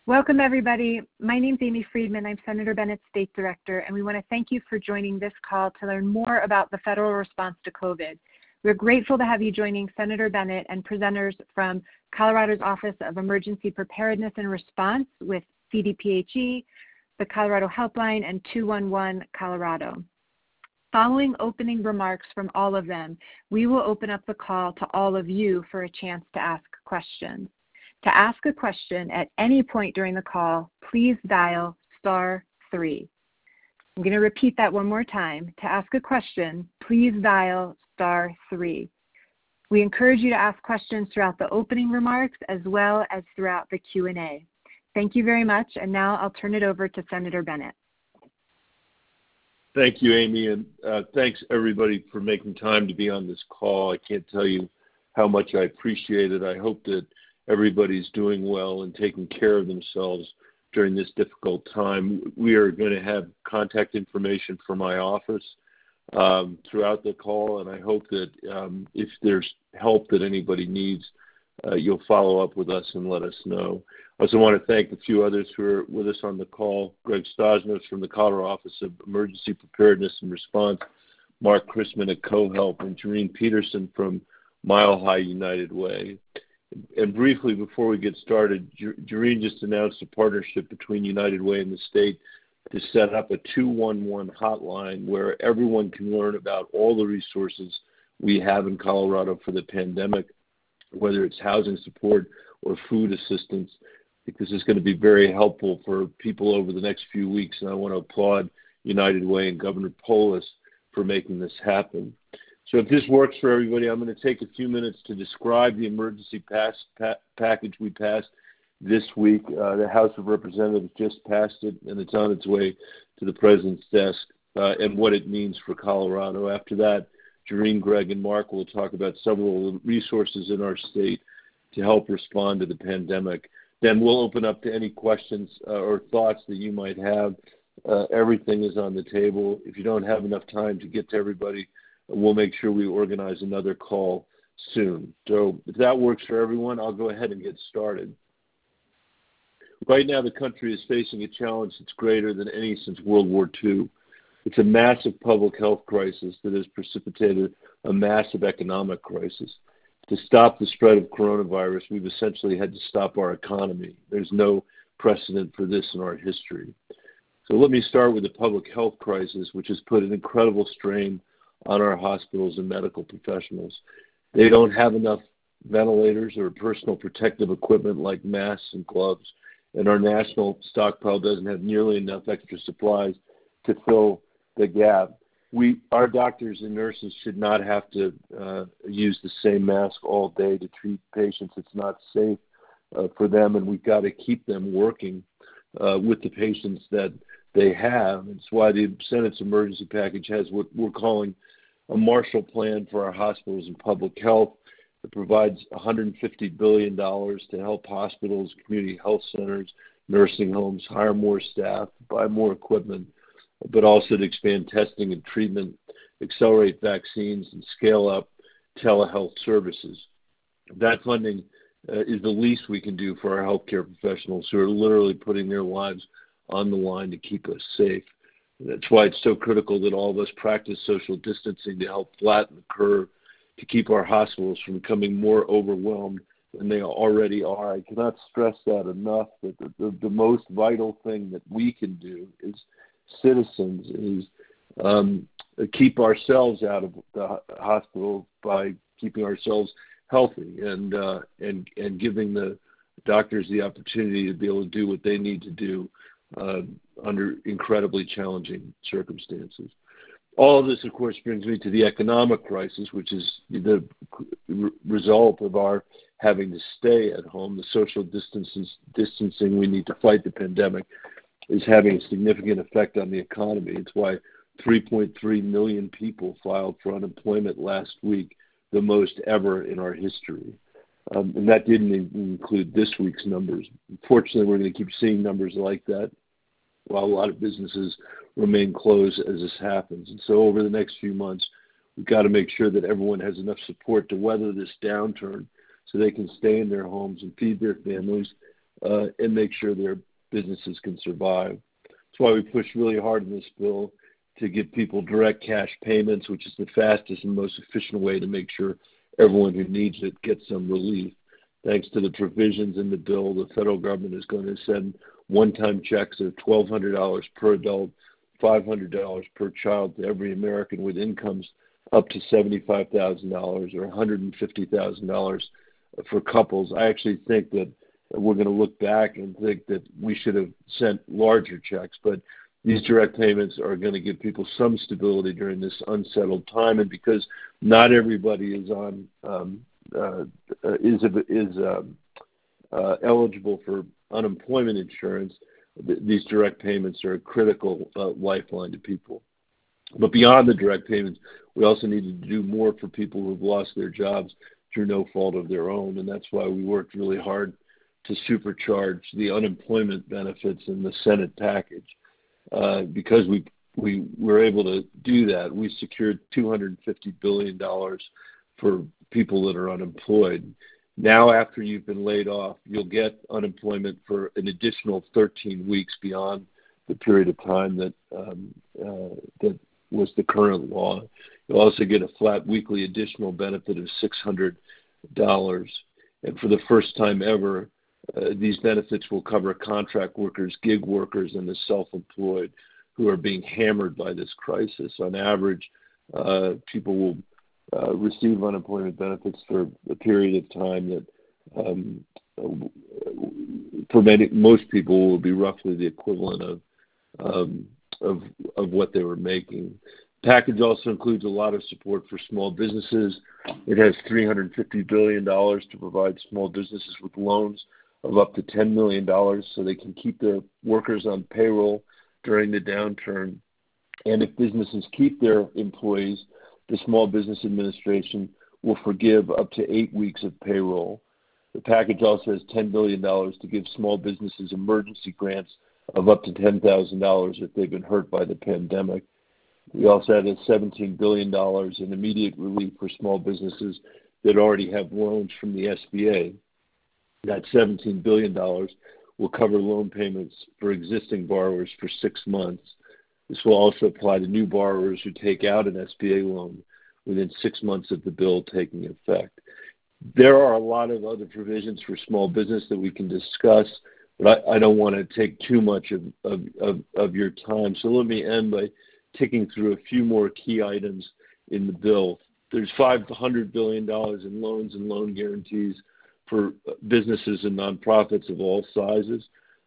Welcome, everybody. My name is Amy Friedman. I'm Senator Bennett's State Director, and we want to thank you for joining this call to learn more about the federal response to COVID. We're grateful to have you joining Senator Bennett and presenters from Colorado's Office of Emergency Preparedness and Response with CDPHE, the Colorado Helpline, and 211 Colorado. Following opening remarks from all of them, we will open up the call to all of you for a chance to ask questions. To ask a question at any point during the call, please dial *3. I'm going to repeat that one more time. To ask a question, please dial *3. We encourage you to ask questions throughout the opening remarks as well as throughout the Q&A. Thank you very much, and now I'll turn it over to Senator Bennett. Thank you, Amy, and thanks everybody for making time to be on this call. I can't tell you how much I appreciate it. I hope that everybody's doing well and taking care of themselves during this difficult time. We are going to have contact information for my office throughout the call, and I hope that if there's help that anybody needs, you'll follow up with us and let us know. I also want to thank a few others who are with us on the call. Greg Stosnos from the Colorado Office of Emergency Preparedness and Response, Mark Chrisman at CoHelp, and Jareen Peterson from Mile High United Way. And briefly, before we get started, Jareen just announced a partnership between United Way and the state to set up a 211 hotline where everyone can learn about all the resources we have in Colorado for the pandemic, whether it's housing support or food assistance. I think this is going to be very helpful for people over the next few weeks, and I want to applaud United Way and Governor Polis for making this happen. So if this works for everybody, I'm going to take a few minutes to describe the emergency package we passed this week. The House of Representatives just passed it, and it's on its way to the President's desk, and what it means for Colorado. After that, Jareen, Greg, and Mark will talk about several of the resources in our state to help respond to the pandemic. Then we'll open up to any questions or thoughts that you might have. Everything is on the table. If you don't have enough time to get to everybody, we'll make sure we organize another call soon. So if that works for everyone, I'll go ahead and get started. Right now, the country is facing a challenge that's greater than any since World War II. It's a massive public health crisis that has precipitated a massive economic crisis. To stop the spread of coronavirus, we've essentially had to stop our economy. There's no precedent for this in our history. So let me start with the public health crisis, which has put an incredible strain on our hospitals and medical professionals. They don't have enough ventilators or personal protective equipment like masks and gloves, and our national stockpile doesn't have nearly enough extra supplies to fill the gap. Our doctors and nurses should not have to use the same mask all day to treat patients. It's not safe for them, and we've got to keep them working with the patients that they have. It's why the Senate's emergency package has what we're calling a Marshall Plan for our hospitals and public health. It provides $150 billion to help hospitals, community health centers, nursing homes hire more staff, buy more equipment, but also to expand testing and treatment, accelerate vaccines, and scale up telehealth services. That funding is the least we can do for our healthcare professionals who are literally putting their lives on the line to keep us safe. That's why it's so critical that all of us practice social distancing to help flatten the curve, to keep our hospitals from becoming more overwhelmed than they already are. I cannot stress that enough, that the most vital thing that we can do as citizens is keep ourselves out of the hospital by keeping ourselves healthy and giving the doctors the opportunity to be able to do what they need to do under incredibly challenging circumstances. All of this, of course, brings me to the economic crisis, which is the result of our having to stay at home. The social distancing we need to fight the pandemic is having a significant effect on the economy. It's why 3.3 million people filed for unemployment last week, the most ever in our history. And that didn't include this week's numbers. Unfortunately, we're going to keep seeing numbers like that while a lot of businesses remain closed as this happens. And so over the next few months, we've got to make sure that everyone has enough support to weather this downturn so they can stay in their homes and feed their families and make sure their businesses can survive. That's why we pushed really hard in this bill to give people direct cash payments, which is the fastest and most efficient way to make sure everyone who needs it gets some relief. Thanks to the provisions in the bill, the federal government is going to send one-time checks of $1,200 per adult, $500 per child to every American with incomes up to $75,000 or $150,000 for couples. I actually think that we're going to look back and think that we should have sent larger checks, but these direct payments are going to give people some stability during this unsettled time, and because not everybody is on eligible for unemployment insurance, these direct payments are a critical lifeline to people. But beyond the direct payments, we also need to do more for people who have lost their jobs through no fault of their own, and that's why we worked really hard to supercharge the unemployment benefits in the Senate package. Because we were able to do that, we secured $250 billion for people that are unemployed. Now, after you've been laid off, you'll get unemployment for an additional 13 weeks beyond the period of time that was the current law. You'll also get a flat weekly additional benefit of $600. And for the first time ever, these benefits will cover contract workers, gig workers, and the self-employed who are being hammered by this crisis. On average, people will receive unemployment benefits for a period of time that for most people will be roughly the equivalent of what they were making. The package also includes a lot of support for small businesses. It has $350 billion to provide small businesses with loans of up to $10 million so they can keep their workers on payroll during the downturn. And if businesses keep their employees, the Small Business Administration will forgive up to 8 weeks of payroll. The package also has $10 billion to give small businesses emergency grants of up to $10,000 if they've been hurt by the pandemic. We also had $17 billion in immediate relief for small businesses that already have loans from the SBA. That $17 billion will cover loan payments for existing borrowers for 6 months. This will also apply to new borrowers who take out an SBA loan within 6 months of the bill taking effect. There are a lot of other provisions for small business that we can discuss, but I don't want to take too much of your time. So let me end by ticking through a few more key items in the bill. There's $500 billion in loans and loan guarantees for businesses and nonprofits of all sizes,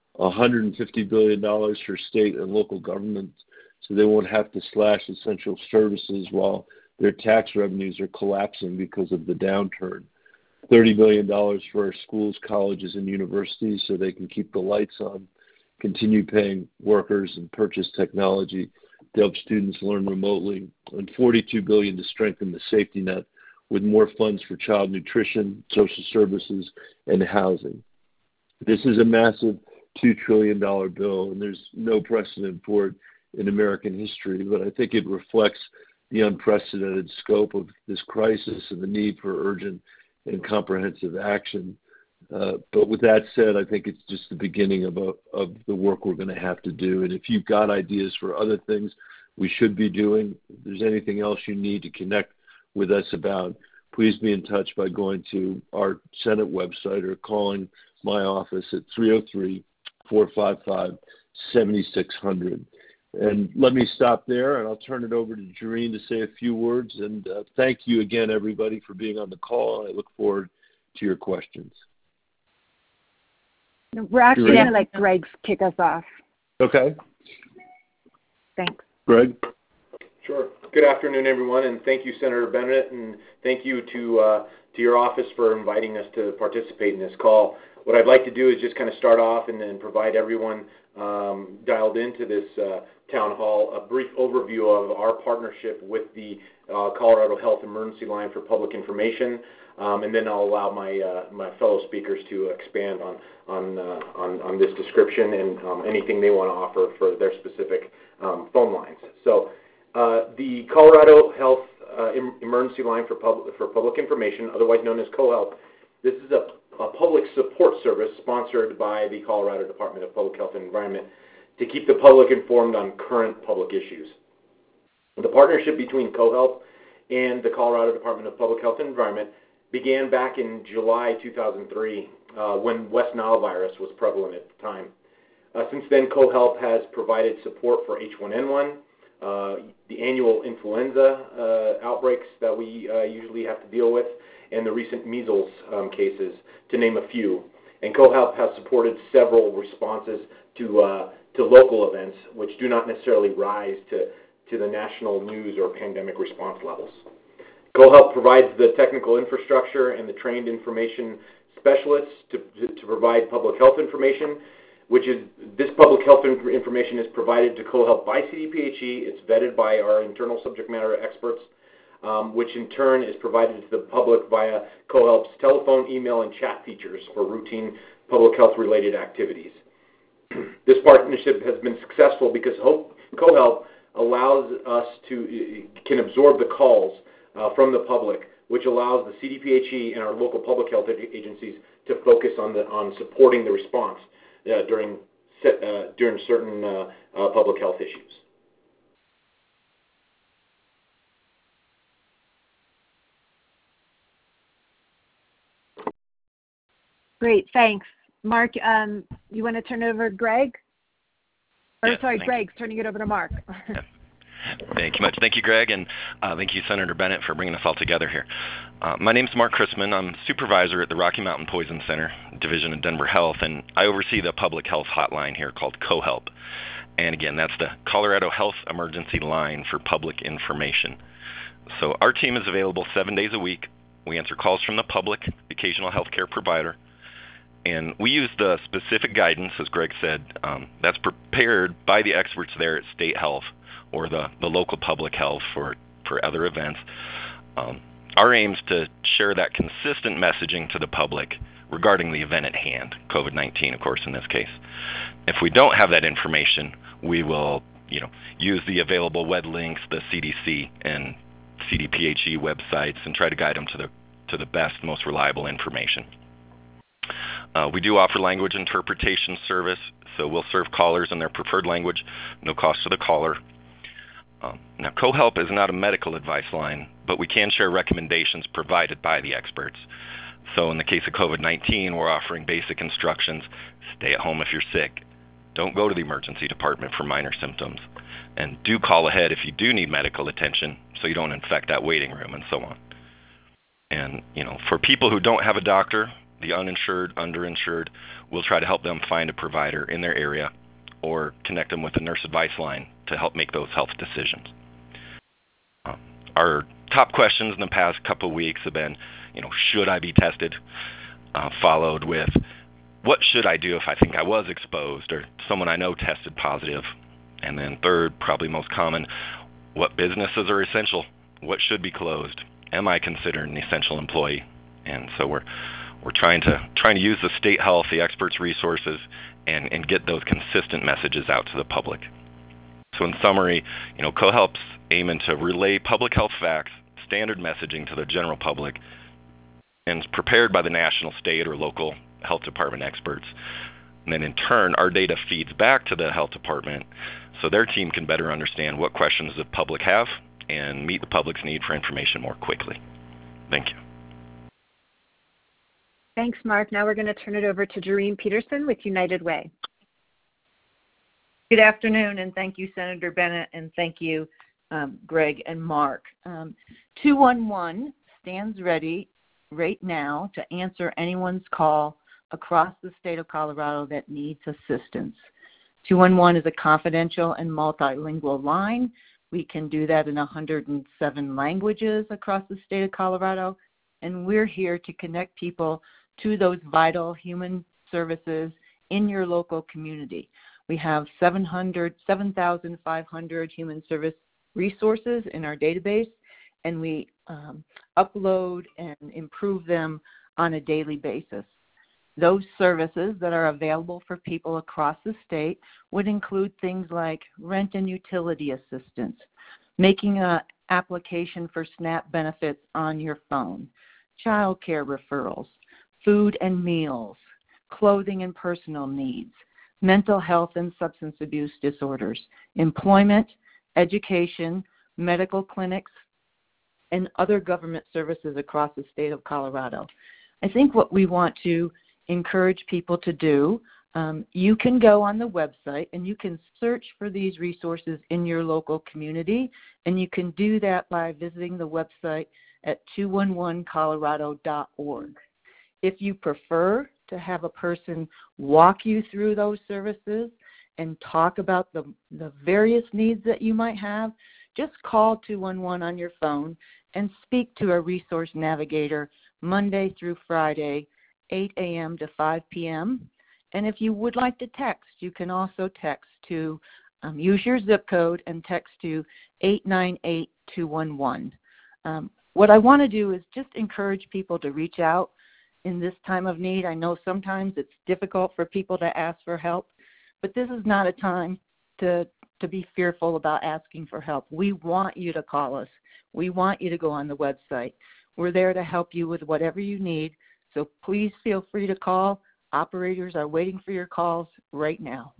$150 billion for state and local governments so they won't have to slash essential services while their tax revenues are collapsing because of the downturn, $30 billion for our schools, colleges, and universities so they can keep the lights on, continue paying workers, and purchase technology to help students learn remotely, and $42 billion to strengthen the safety net with more funds for child nutrition, social services, and housing. This is a massive $2 trillion bill, and there's no precedent for it in American history, but I think it reflects the unprecedented scope of this crisis and the need for urgent and comprehensive action. But with that said, I think it's just the beginning of the work we're going to have to do. And if you've got ideas for other things we should be doing, if there's anything else you need to connect with us about, please be in touch by going to our Senate website or calling my office at 303-455-7600. And let me stop there, and I'll turn it over to Jareen to say a few words. And thank you again, everybody, for being on the call. I look forward to your questions. We're actually going to let Greg kick us off. Okay. Thanks. Greg? Sure. Good afternoon, everyone, and thank you, Senator Bennett, and thank you to your office for inviting us to participate in this call. What I'd like to do is just kind of start off and then provide everyone dialed into this town hall a brief overview of our partnership with the Colorado Health Emergency Line for Public Information, and then I'll allow my fellow speakers to expand on this description and anything they want to offer for their specific phone lines. So the Colorado Health Emergency Line for Public Information, otherwise known as CoHealth, this is a a public support service sponsored by the Colorado Department of Public Health and Environment to keep the public informed on current public issues. The partnership between CoHelp and the Colorado Department of Public Health and Environment began back in July 2003 when West Nile virus was prevalent at the time. Since then, CoHelp has provided support for H1N1, the annual influenza outbreaks that we usually have to deal with, and the recent measles cases, to name a few. And CoHelp has supported several responses to local events, which do not necessarily rise to the national news or pandemic response levels. CoHelp provides the technical infrastructure and the trained information specialists to provide public health information, this public health information is provided to CoHelp by CDPHE. It's vetted by our internal subject matter experts, which in turn is provided to the public via CoHelp's telephone, email, and chat features for routine public health-related activities. This partnership has been successful because CoHelp allows us can absorb the calls from the public, which allows the CDPHE and our local public health agencies to focus on supporting the response during certain public health issues. Great, thanks. Mark, you want to turn it over to Greg? Greg's turning it over to Mark. Yeah. Thank you much. Thank you, Greg, and thank you, Senator Bennett, for bringing us all together here. My name is Mark Chrisman. I'm supervisor at the Rocky Mountain Poison Center Division of Denver Health, and I oversee the public health hotline here called CoHelp. And again, that's the Colorado Health Emergency Line for public information. So our team is available 7 days a week. We answer calls from the public, occasional healthcare provider, and we use the specific guidance, as Greg said, that's prepared by the experts there at State Health or the local public health for other events. Our aim is to share that consistent messaging to the public regarding the event at hand, COVID-19, of course, in this case. If we don't have that information, we will, use the available web links, the CDC and CDPHE websites, and try to guide them to the best, most reliable information. We do offer language interpretation service, so we'll serve callers in their preferred language, no cost to the caller. Now, CoHelp is not a medical advice line, but we can share recommendations provided by the experts. So in the case of COVID-19, we're offering basic instructions: stay at home if you're sick, don't go to the emergency department for minor symptoms, and do call ahead if you do need medical attention so you don't infect that waiting room, and so on. And, for people who don't have a doctor, the uninsured, underinsured, we'll try to help them find a provider in their area or connect them with a nurse advice line to help make those health decisions. Our top questions in the past couple of weeks have been, should I be tested? Followed with, what should I do if I think I was exposed or someone I know tested positive? And then third, probably most common, what businesses are essential? What should be closed? Am I considered an essential employee? And so we're trying to use the state health, the experts' resources, and get those consistent messages out to the public. So in summary, CoHelp's aiming to relay public health facts, standard messaging to the general public, and is prepared by the national, state, or local health department experts. And then in turn, our data feeds back to the health department so their team can better understand what questions the public have and meet the public's need for information more quickly. Thank you. Thanks, Mark. Now we're going to turn it over to Jareen Peterson with United Way. Good afternoon, and thank you, Senator Bennett, and thank you, Greg and Mark. 211 stands ready right now to answer anyone's call across the state of Colorado that needs assistance. 211 is a confidential and multilingual line. We can do that in 107 languages across the state of Colorado, and we're here to connect people to those vital human services in your local community. We have 7,500 human service resources in our database, and we upload and improve them on a daily basis. Those services that are available for people across the state would include things like rent and utility assistance, making an application for SNAP benefits on your phone, child care referrals, food and meals, clothing and personal needs, mental health and substance abuse disorders, employment, education, medical clinics, and other government services across the state of Colorado. I think what we want to encourage people to do, you can go on the website and you can search for these resources in your local community, and you can do that by visiting the website at 211colorado.org. If you prefer to have a person walk you through those services and talk about the various needs that you might have, just call 211 on your phone and speak to a resource navigator Monday through Friday, 8 a.m. to 5 p.m. And if you would like to text, you can also text to, use your zip code and text to 898-211. What I want to do is just encourage people to reach out in this time of need. I know sometimes it's difficult for people to ask for help, but this is not a time to be fearful about asking for help. We want you to call us. We want you to go on the website. We're there to help you with whatever you need, so please feel free to call. Operators are waiting for your calls right now.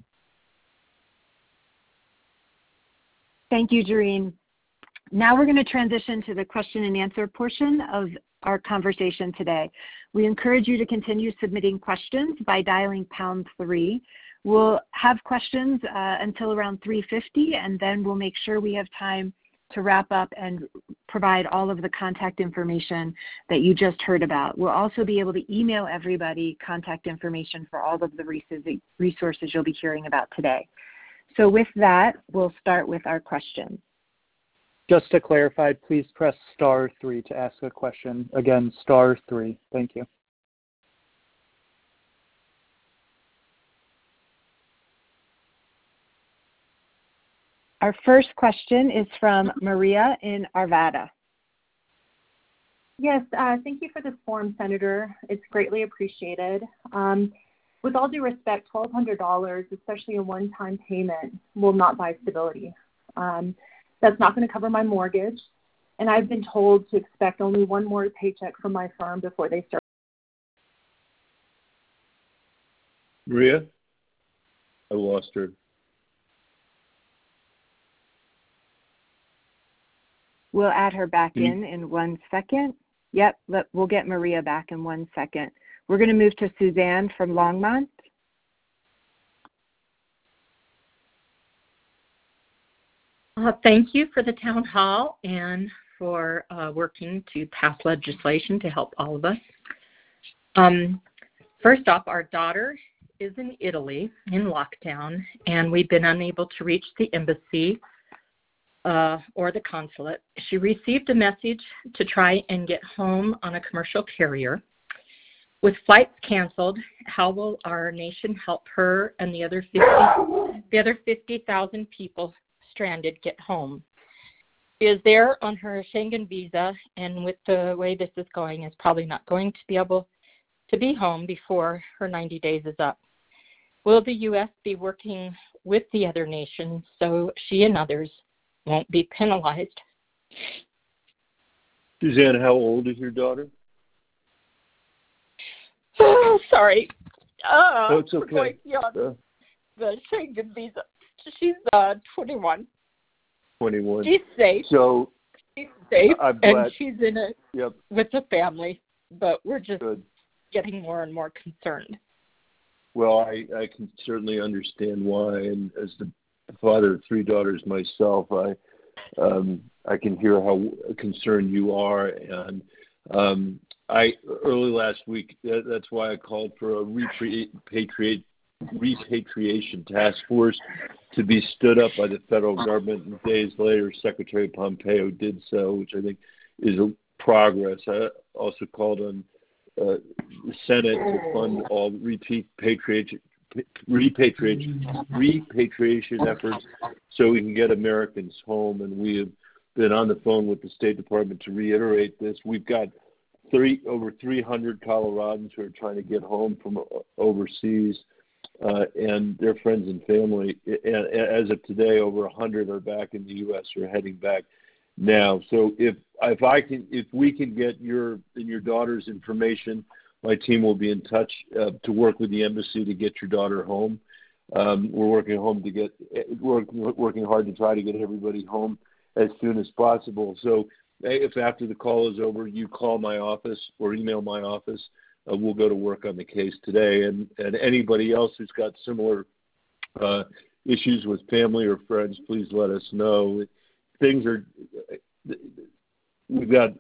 Thank you, Jareen. Now we're going to transition to the question and answer portion of our conversation today. We encourage you to continue submitting questions by dialing #3. We'll have questions until around 3:50, and then we'll make sure we have time to wrap up and provide all of the contact information that you just heard about. We'll also be able to email everybody contact information for all of the resources you'll be hearing about today. So with that, we'll start with our questions. Just to clarify, please press *3 to ask a question. Again, *3. Thank you. Our first question is from Maria in Arvada. Yes, thank you for this form, Senator. It's greatly appreciated. With all due respect, $1,200, especially a one-time payment, will not buy stability. That's not going to cover my mortgage, and I've been told to expect only one more paycheck from my firm before they start. Maria? I lost her. We'll add her back in 1 second. Yep, we'll get Maria back in 1 second. We're going to move to Suzanne from Longmont. Thank you for the town hall and for working to pass legislation to help all of us. First off, our daughter is in Italy in lockdown, and we've been unable to reach the embassy or the consulate. She received a message to try and get home on a commercial carrier. With flights canceled, how will our nation help her and the other 50,000 people stranded get home? She is there on her Schengen visa, and with the way this is going, is probably not going to be able to be home before her 90 days is up. Will the U.S. be working with the other nations so she and others won't be penalized? Suzanne, how old is your daughter? Oh, sorry. It's okay. The Schengen visa. She's 21. 21. She's safe. So she's safe, I'm and glad. she's in it with a family. But we're just getting more and more concerned. Well, I can certainly understand why, and as the father of 3 daughters myself, I can hear how concerned you are, and early last week, that's why I called for a repatriation task force to be stood up by the federal government, and days later, Secretary Pompeo did so, which I think is a progress. I also called on the Senate to fund all repatriation efforts so we can get Americans home, and we have been on the phone with the State Department to reiterate this. We've got over 300 Coloradans who are trying to get home from overseas, and their friends and family. And as of today, over 100 are back in the U.S. or heading back now. So if we can get your daughter's information my team will be in touch to work with the embassy to get your daughter home. We're working hard to try to get everybody home as soon as possible. So if after the call is over, you call my office or email my office, we'll go to work on the case today. And anybody else who's got similar issues with family or friends, please let us know. We've got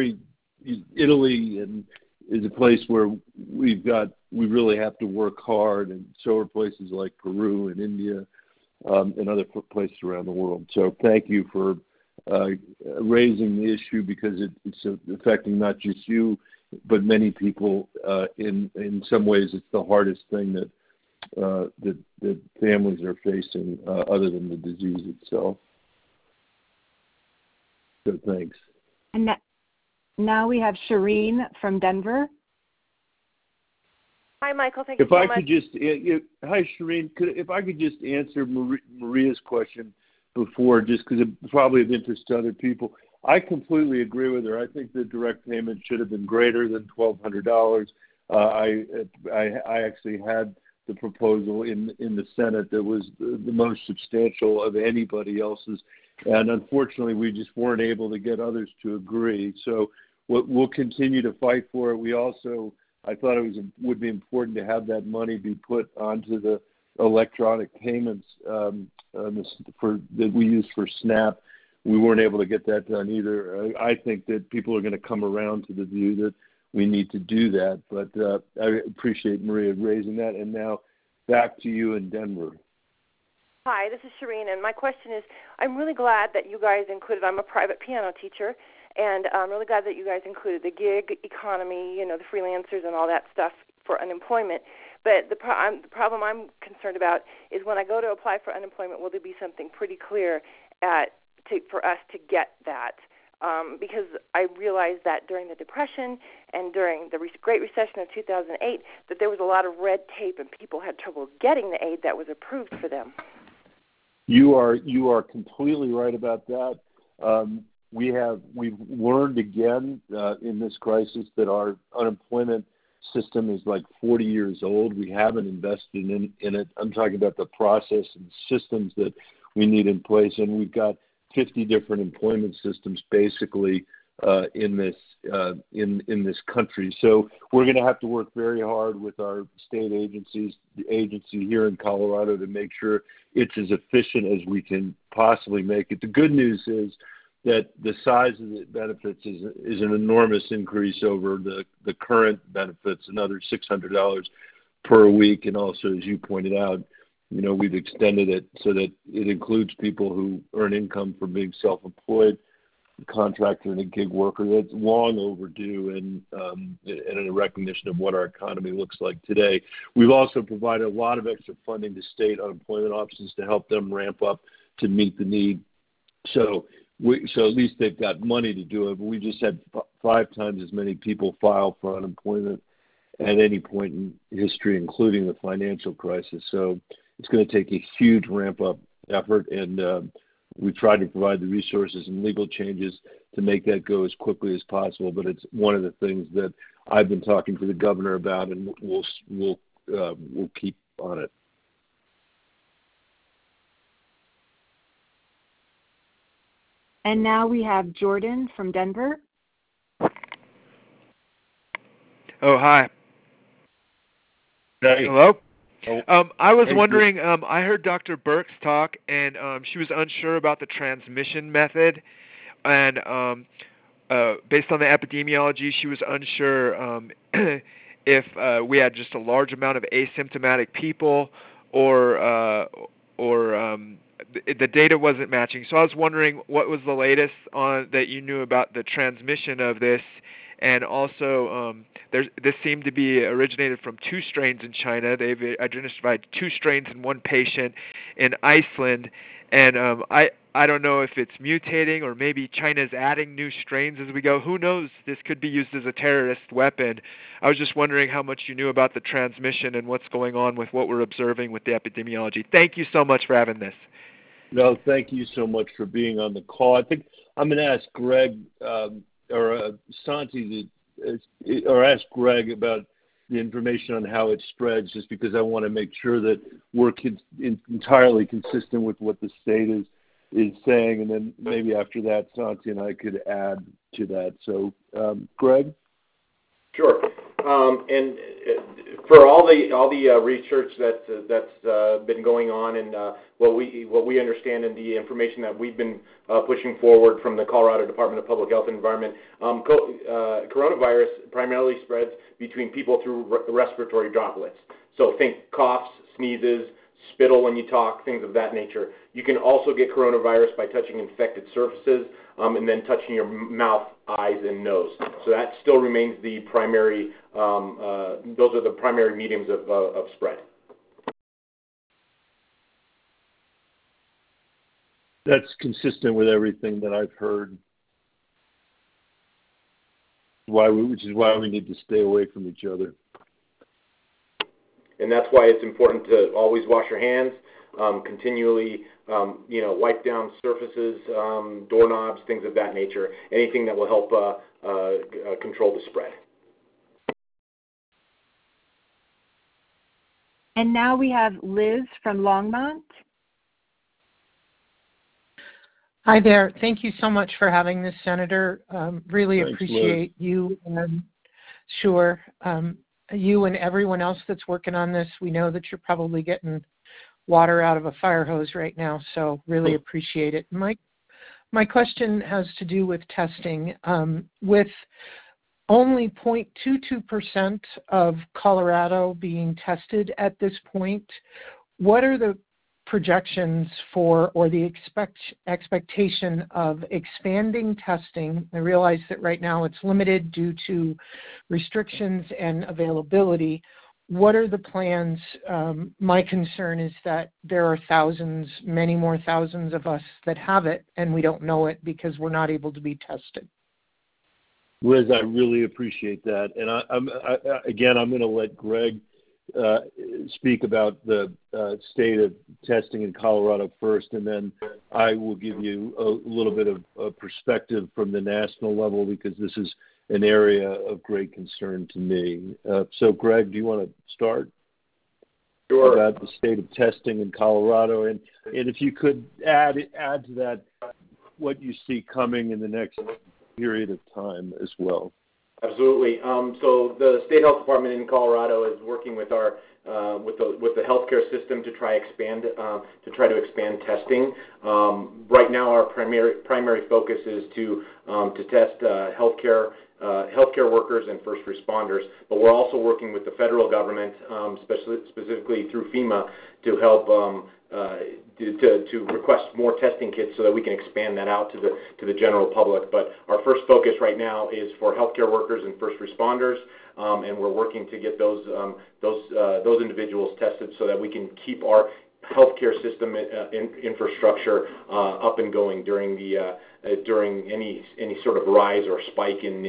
Italy and is a place where we really have to work hard, and so are places like Peru and India and other places around the world. So thank you for raising the issue, because it's affecting not just you, but many people. In some ways, it's the hardest thing that families are facing, other than the disease itself. So thanks. And now we have Shireen from Denver. Hi, Michael. Thank you so much. Hi, Shireen. If I could just answer Maria's question before, just because it's probably of interest to other people. I completely agree with her. I think the direct payment should have been greater than $1,200. I actually had the proposal in the Senate that was the most substantial of anybody else's, and unfortunately we just weren't able to get others to agree. So we'll continue to fight for it. I thought it would be important to have that money be put onto the electronic payments that we use for SNAP. We weren't able to get that done either. I think that people are going to come around to the view that we need to do that. But I appreciate Maria raising that. And now back to you in Denver. Hi, this is Shireen, and my question is, I'm really glad that you guys included, I'm a private piano teacher, and I'm really glad that you guys included the gig economy, the freelancers and all that stuff for unemployment. But the problem I'm concerned about is when I go to apply for unemployment, will there be something pretty clear for us to get that? Because I realized that during the Depression and during the Great Recession of 2008, that there was a lot of red tape and people had trouble getting the aid that was approved for them. You are completely right about that. We've learned again in this crisis that our unemployment system is like 40 years old. We haven't invested in it. I'm talking about the process and systems that we need in place, and we've got 50 different employment systems basically in this country. So we're going to have to work very hard with our state agencies, the agency here in Colorado, to make sure it's as efficient as we can possibly make it. The good news is that the size of the benefits is an enormous increase over the current benefits, another $600 per week. And also, as you pointed out, we've extended it so that it includes people who earn income from being self-employed, contractor, and a gig worker. That's long overdue, and a recognition of what our economy looks like today. We've also provided a lot of extra funding to state unemployment offices to help them ramp up to meet the need. So at least they've got money to do it. But we just had 5 times as many people file for unemployment at any point in history, including the financial crisis. So it's going to take a huge ramp-up effort, and we tried to provide the resources and legal changes to make that go as quickly as possible. But it's one of the things that I've been talking to the governor about, and we'll keep on it. And now we have Jordan from Denver. Oh, hi. Hey. Hello? I was wondering, I heard Dr. Birx talk, and she was unsure about the transmission method. And based on the epidemiology, she was unsure if we had just a large amount of asymptomatic people or the data wasn't matching. So I was wondering what was the latest on that you knew about the transmission of this. And also, this seemed to be originated from 2 strains in China. They've identified 2 strains in 1 patient in Iceland. And I don't know if it's mutating or maybe China's adding new strains as we go. Who knows? This could be used as a terrorist weapon. I was just wondering how much you knew about the transmission and what's going on with what we're observing with the epidemiology. Thank you so much for having this. No, thank you so much for being on the call. I think I'm going to ask Greg or Santi or ask Greg about the information on how it spreads, just because I want to make sure that we're entirely consistent with what the state is saying, and then maybe after that, Santi and I could add to that. So, Greg? Sure. And for all the research that's been going on, and what we understand, and the information that we've been pushing forward from the Colorado Department of Public Health and Environment, coronavirus primarily spreads between people through respiratory droplets. So think coughs, sneezes, spittle when you talk, things of that nature. You can also get coronavirus by touching infected surfaces and then touching your mouth, eyes, and nose. So that still remains the primary, those are the primary mediums of spread. That's consistent with everything that I've heard, which is why we need to stay away from each other. And that's why it's important to always wash your hands, continually, wipe down surfaces, doorknobs, things of that nature, anything that will help control the spread. And now we have Liz from Longmont. Hi there. Thank you so much for having this, Senator. Really Thanks, appreciate Liz. you. Sure. You and everyone else that's working on this. We know that you're probably getting water out of a fire hose right now, so really appreciate it. My question has to do with testing. With only 0.22% of Colorado being tested at this point, what are the projections for, or the expectation of expanding testing? I realize that right now it's limited due to restrictions and availability. What are the plans? My concern is that there are thousands, many more thousands of us that have it, and we don't know it because we're not able to be tested. Liz, I really appreciate that. And I'm going to let Greg speak about the state of testing in Colorado first, and then I will give you a little bit of perspective from the national level, because this is an area of great concern to me. So, Greg, do you want to start? Sure. About the state of testing in Colorado, and if you could add to that what you see coming in the next period of time as well. Absolutely. So the State Health Department in Colorado is working with our with the healthcare system to try to expand testing. Right now, our primary focus is to test healthcare workers and first responders, but we're also working with the federal government, specifically through FEMA, to help to request more testing kits so that we can expand that out to the general public. But our first focus right now is for healthcare workers and first responders, and we're working to get those individuals tested so that we can keep our healthcare system infrastructure up and going during any sort of rise or spike in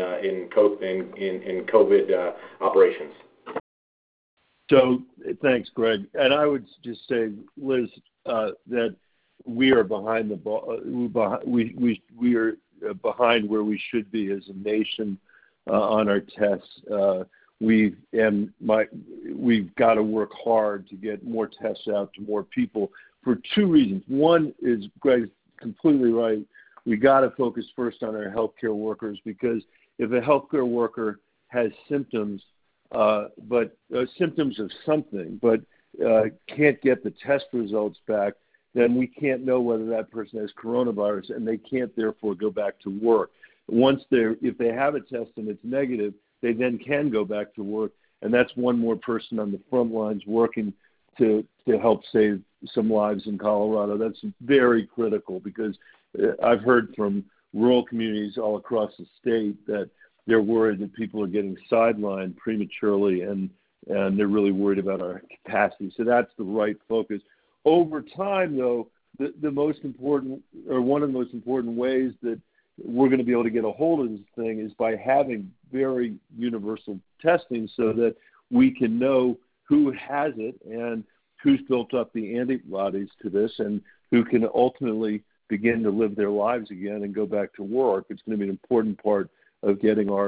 COVID operations. So thanks, Greg. And I would just say, Liz, that we are behind the ball. We are behind where we should be as a nation on our tests. We've got to work hard to get more tests out to more people for two reasons. One is, Greg's completely right. We got to focus first on our healthcare workers, because if a healthcare worker has symptoms, symptoms of something, but can't get the test results back, then we can't know whether that person has coronavirus, and they can't therefore go back to work. If they have a test and it's negative, they then can go back to work, and that's one more person on the front lines working to help save some lives in Colorado. That's very critical, because I've heard from rural communities all across the state that they're worried that people are getting sidelined prematurely, and they're really worried about our capacity. So that's the right focus. Over time, though, the most important, or one of the most important ways that we're going to be able to get a hold of this thing is by having very universal testing, so that we can know who has it and who's built up the antibodies to this, and who can ultimately begin to live their lives again and go back to work. It's going to be an important part of getting our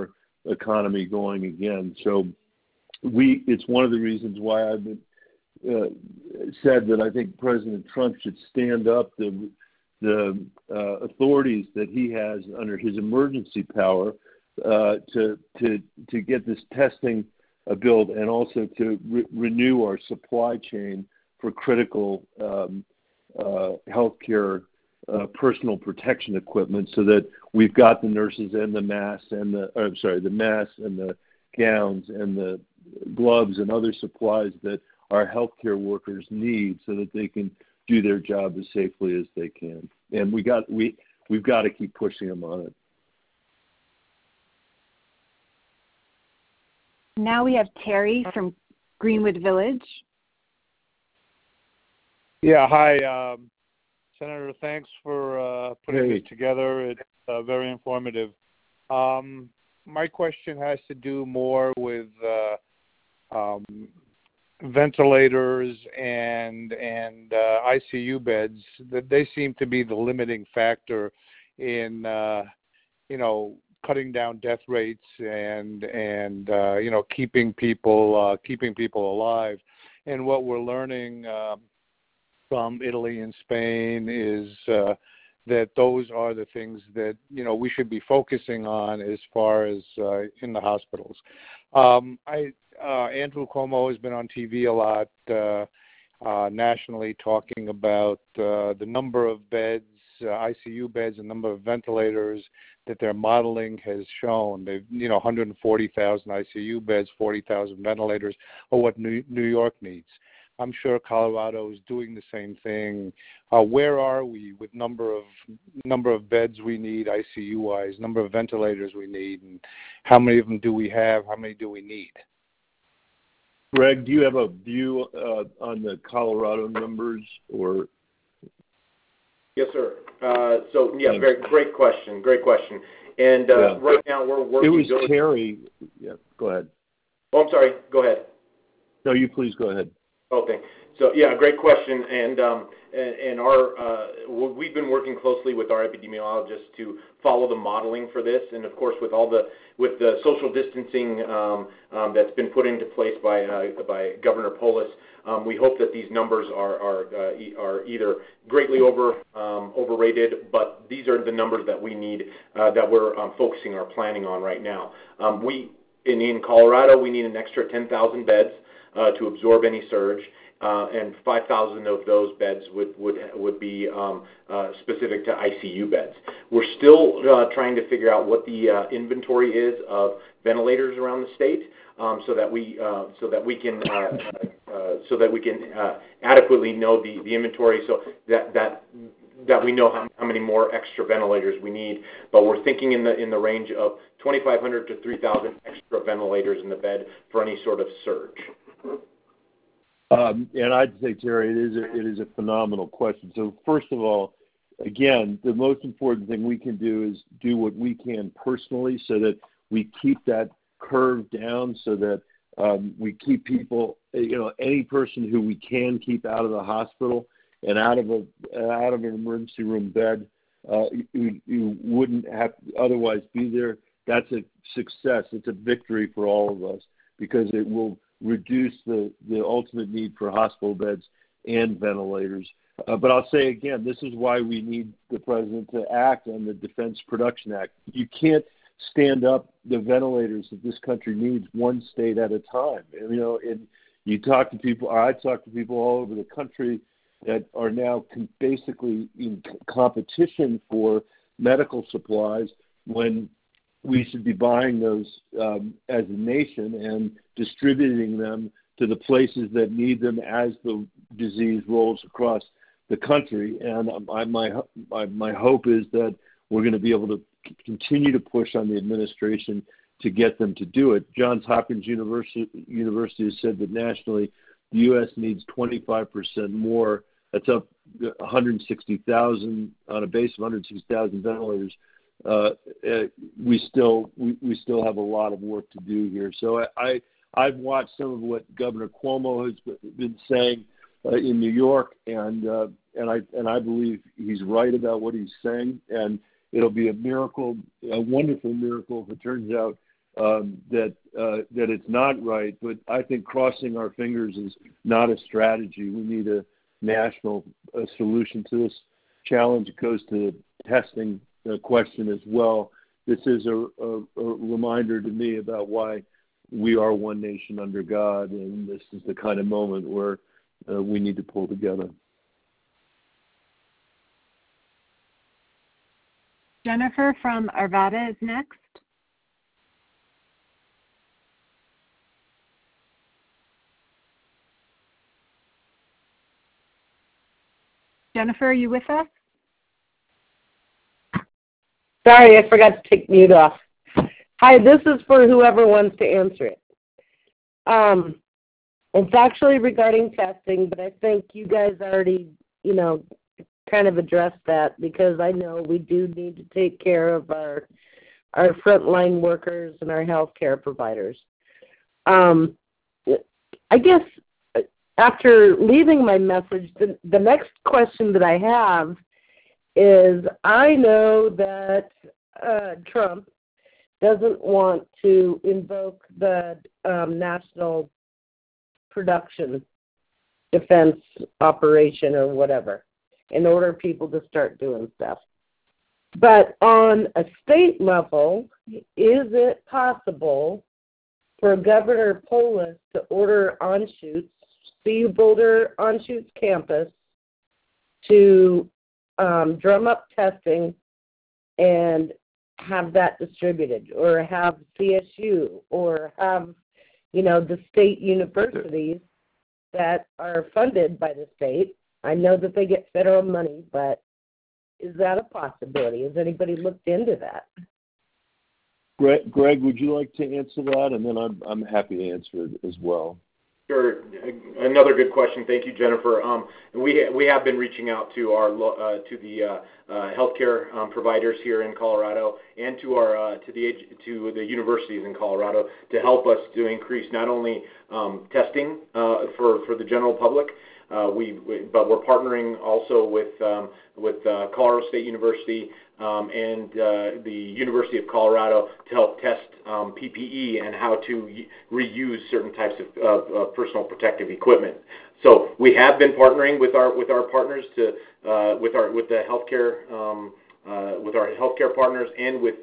economy going again. So it's one of the reasons why I've been said that I think President Trump should stand up the authorities that he has under his emergency power to get this testing built, and also to renew our supply chain for critical healthcare personal protection equipment, so that we've got the nurses and the masks and the masks and the gowns and the gloves and other supplies that our healthcare workers need, so that they can do their job as safely as they can. And we've got to keep pushing them on it. Now we have Terry from Greenwood Village. Yeah, hi, Senator. Thanks for putting this together. It's very informative. My question has to do more with ventilators and ICU beds. That they seem to be the limiting factor in cutting down death rates and keeping people alive. And what we're learning from Italy and Spain is that those are the things that we should be focusing on as far as in the hospitals. Andrew Cuomo has been on TV a lot nationally, talking about the number of beds, ICU beds, and number of ventilators that their modeling has shown. They've 140,000 ICU beds, 40,000 ventilators, or what New York needs. I'm sure Colorado is doing the same thing. Where are we with number of beds we need, ICU-wise, number of ventilators we need, and how many of them do we have? How many do we need? Greg, do you have a view on the Colorado numbers, or? Yes, sir. Great question. And right now we're working. It was Terry. Yeah, go ahead. Oh, I'm sorry. Go ahead. No, you please go ahead. Okay. So great question, and our we've been working closely with our epidemiologists to follow the modeling for this, and of course with the social distancing that's been put into place by Governor Polis, we hope that these numbers are either greatly overrated, but these are the numbers that we need, that we're focusing our planning on right now. In Colorado, we need an extra 10,000 beds to absorb any surge, and 5,000 of those beds would be specific to ICU beds. We're still trying to figure out what the inventory is of ventilators around the state, so that we can adequately know the inventory, so that we know how many more extra ventilators we need. But we're thinking in the range of 2,500 to 3,000 extra ventilators in the bed for any sort of surge. And I'd say, Terry, it is a phenomenal question. So first of all, again, the most important thing we can do is do what we can personally, so that we keep that curve down, so that we keep people, any person who we can keep out of the hospital and out of an emergency room bed, who wouldn't have to otherwise be there. That's a success. It's a victory for all of us, because it will reduce the ultimate need for hospital beds and ventilators. But I'll say again, this is why we need the president to act on the Defense Production Act. You can't stand up the ventilators that this country needs one state at a time. And you talk to people, or I talk to people all over the country that are now basically in competition for medical supplies, when we should be buying those as a nation and distributing them to the places that need them as the disease rolls across the country. And my hope is that we're going to be able to continue to push on the administration to get them to do it. Johns Hopkins University has said that nationally the U.S. needs 25% more. That's up 160,000 on a base of 160,000 ventilators. We still have a lot of work to do here. So I've watched some of what Governor Cuomo has been saying in New York, and I believe he's right about what he's saying. And it'll be a miracle, a wonderful miracle, if it turns out that it's not right. But I think crossing our fingers is not a strategy. We need a national solution to this challenge. It goes to the testing question as well. This is a reminder to me about why we are one nation under God, and this is the kind of moment where we need to pull together. Jennifer from Arvada is next. Jennifer, are you with us? Sorry, I forgot to take mute off. Hi, this is for whoever wants to answer it. It's actually regarding testing, but I think you guys already, kind of addressed that, because I know we do need to take care of our frontline workers and our healthcare providers. I guess after leaving my message, the next question that I have is, I know that Trump doesn't want to invoke the national production defense operation or whatever in order for people to start doing stuff. But on a state level, is it possible for Governor Polis to order Anschutz, CU Boulder Anschutz campus, to drum up testing and have that distributed, or have CSU, or have, the state universities that are funded by the state? I know that they get federal money, but is that a possibility? Has anybody looked into that? Greg, would you like to answer that? And then I'm happy to answer it as well. Sure. Another good question. Thank you, Jennifer. We have been reaching out to our to the healthcare providers here in Colorado, and to our to the universities in Colorado, to help us to increase not only testing for the general public, but we're partnering also with Colorado State University and the University of Colorado to help test PPE and how to reuse certain types of personal protective equipment. So we have been partnering with our partners with the healthcare with our healthcare partners and with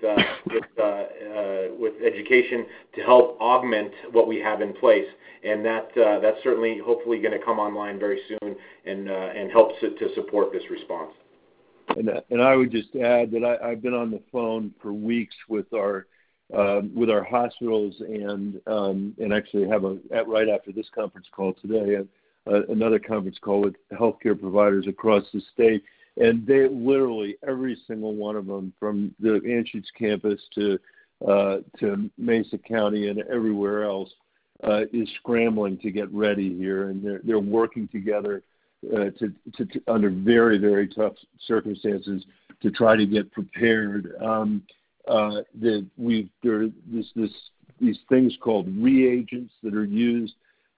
education to help augment what we have in place, and that's certainly hopefully going to come online very soon and help to support this response. And I would just add that I've been on the phone for weeks with our hospitals, and actually have right after this conference call today, another conference call with healthcare providers across the state, and they literally, every single one of them, from the Anschutz campus to Mesa County and everywhere else, is scrambling to get ready here, and they're working together to under very, very tough circumstances to try to get prepared. These things called reagents that are used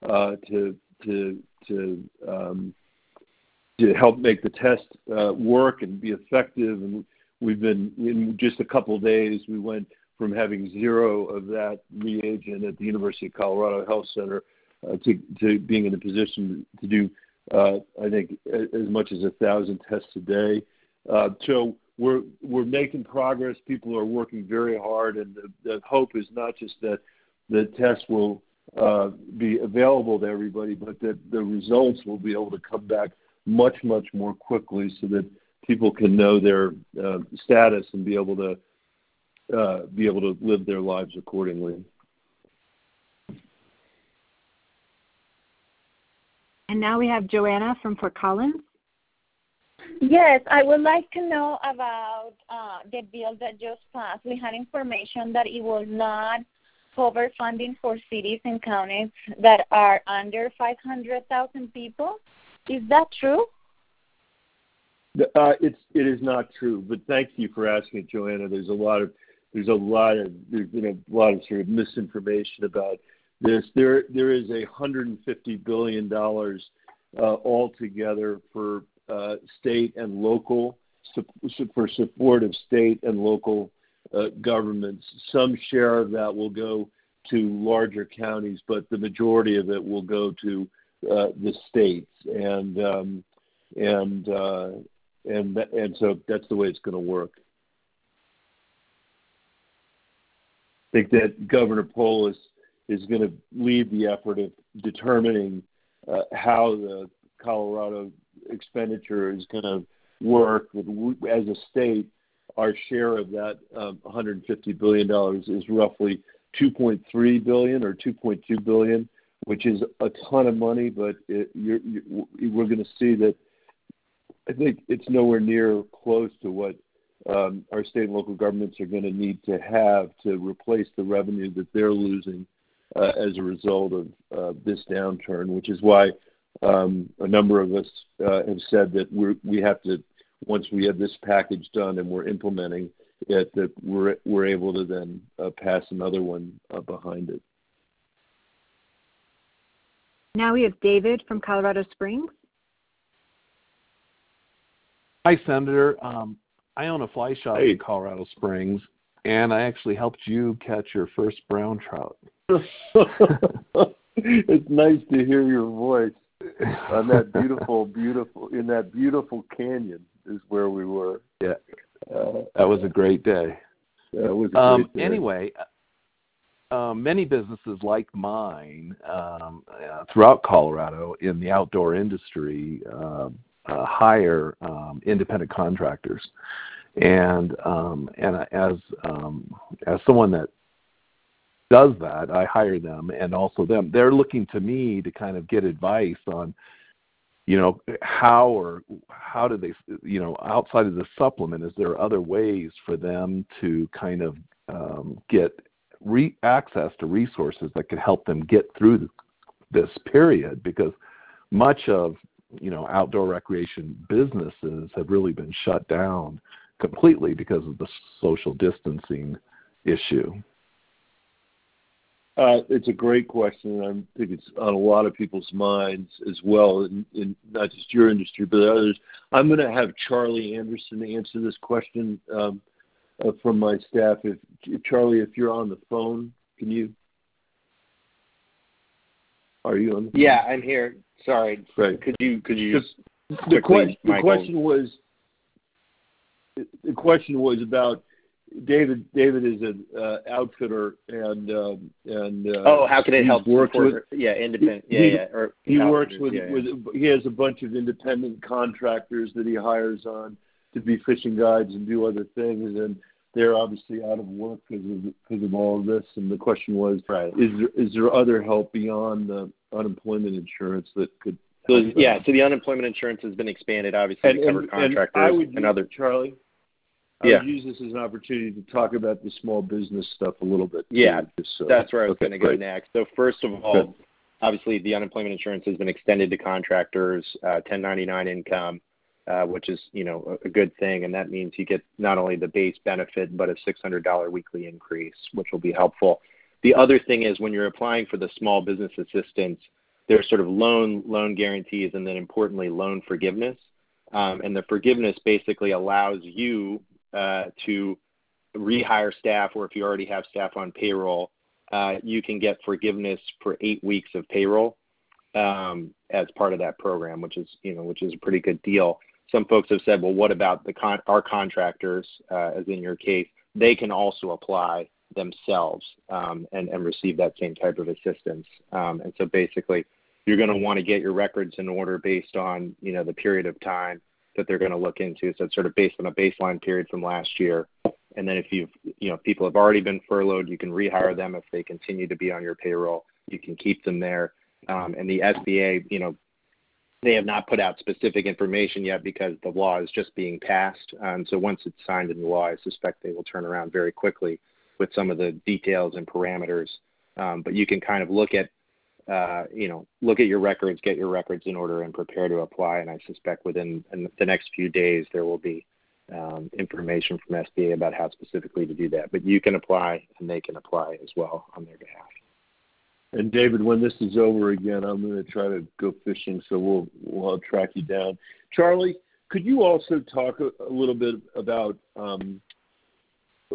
to help make the test work and be effective. And we've been, in just a couple of days, we went from having zero of that reagent at the University of Colorado Health Center to being in a position to do, I think, as much as 1,000 tests a day. So we're making progress. People are working very hard, and the hope is not just that the tests will be available to everybody, but that the results will be able to come back much, much more quickly, so that people can know their status and be able to live their lives accordingly. And now we have Joanna from Fort Collins. Yes, I would like to know about the bill that just passed. We had information that it will not cover funding for cities and counties that are under 500,000 people. Is that true? It is not true, but thank you for asking it, Joanna. There's been a lot of sort of misinformation about this. There is $150 billion altogether for state and local, for support of state and local governments. Some share of that will go to larger counties, but the majority of it will go to the states, and so that's the way it's going to work. I think that Governor Polis is going to lead the effort of determining how the Colorado expenditure is going to work. As a state, our share of that $150 billion is roughly $2.3 billion or $2.2 billion, which is a ton of money, but we're going to see that I think it's nowhere near close to what our state and local governments are going to need to have to replace the revenue that they're losing as a result of this downturn, which is why a number of us have said that we have to, once we have this package done and we're implementing it, that we're able to then pass another one behind it. Now we have David from Colorado Springs. Hi, Senator. I own a fly shop in Colorado Springs, and I actually helped you catch your first brown trout. It's nice to hear your voice on that beautiful canyon is where we were. Yeah, that was a great day. Yeah, it was a great day. Anyway, many businesses like mine throughout Colorado in the outdoor industry hire independent contractors, and as someone that does that, I hire them, and also them. They're looking to me to kind of get advice on, how do they, outside of the supplement, is there other ways for them to kind of get access to resources that could help them get through this period? Because much of outdoor recreation businesses have really been shut down completely because of the social distancing issue. It's a great question, and I think it's on a lot of people's minds as well, in not just your industry, but others. I'm going to have Charlie Anderson answer this question from my staff. Charlie, if you're on the phone, can you? Are you on the phone? Yeah, I'm here. Sorry. Right. Could you just the question was about David. David is an outfitter, and how can it help support? Independent. He works with. He has a bunch of independent contractors that he hires on to be fishing guides and do other things, and they're obviously out of work because of all of this. And the question was, is there other help beyond the unemployment insurance that could? So the unemployment insurance has been expanded, obviously, to cover contractors and other. Charlie, I would use this as an opportunity to talk about the small business stuff a little bit. Yeah, that's where I was going to go next. So first of all, obviously the unemployment insurance has been extended to contractors, 1099 income, which is a good thing, and that means you get not only the base benefit but a $600 weekly increase, which will be helpful. The other thing is when you're applying for the small business assistance, there's sort of loan guarantees and then importantly loan forgiveness, and the forgiveness basically allows you to rehire staff, or if you already have staff on payroll, you can get forgiveness for 8 weeks of payroll as part of that program, which is a pretty good deal. Some folks have said, well, what about our contractors, as in your case? They can also apply themselves and receive that same type of assistance. And so basically, you're going to want to get your records in order based on the period of time that they're going to look into. So it's sort of based on a baseline period from last year. And then if people have already been furloughed, you can rehire them. If they continue to be on your payroll, you can keep them there. And the SBA, they have not put out specific information yet because the law is just being passed. So once it's signed into law, I suspect they will turn around very quickly with some of the details and parameters. But you can kind of look at your records, get your records in order, and prepare to apply. And I suspect within the next few days there will be information from SBA about how specifically to do that. But you can apply, and they can apply as well on their behalf. And David, when this is over again, I'm going to try to go fishing, so we'll track you down. Charlie, could you also talk a little bit about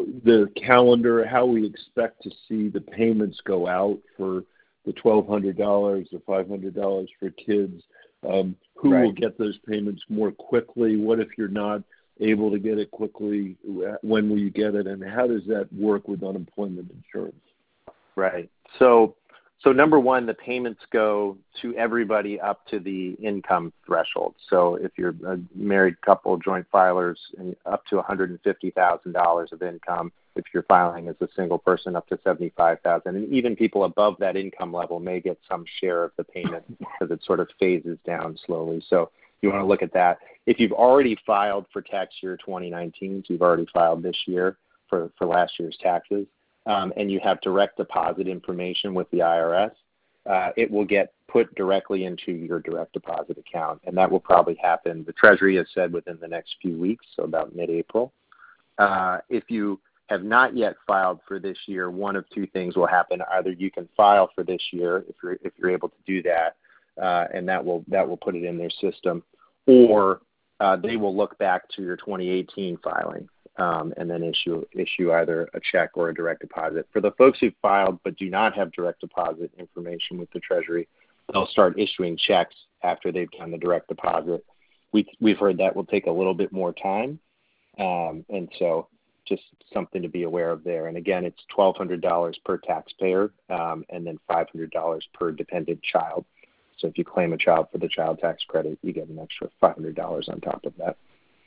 the calendar, how we expect to see the payments go out for the $1,200 or $500 for kids. Who will get those payments more quickly? What if you're not able to get it quickly? When will you get it? And how does that work with unemployment insurance? Right. So number one, the payments go to everybody up to the income threshold. So if you're a married couple, joint filers, and up to $150,000 of income. If you're filing as a single person, up to $75,000, and even people above that income level may get some share of the payment because it sort of phases down slowly. So you want to look at that. If you've already filed for tax year 2019, so you've already filed this year for last year's taxes, and you have direct deposit information with the IRS, it will get put directly into your direct deposit account, and that will probably happen. The Treasury has said within the next few weeks, so about mid-April. If you have not yet filed for this year, one of two things will happen. Either you can file for this year if you're able to do that, and that will put it in their system, or they will look back to your 2018 filing and then issue either a check or a direct deposit. For the folks who filed but do not have direct deposit information with the Treasury, they'll start issuing checks after they've done the direct deposit. We've heard that will take a little bit more time, and so just something to be aware of there. And again, it's $1,200 per taxpayer, and then $500 per dependent child. So if you claim a child for the child tax credit, you get an extra $500 on top of that.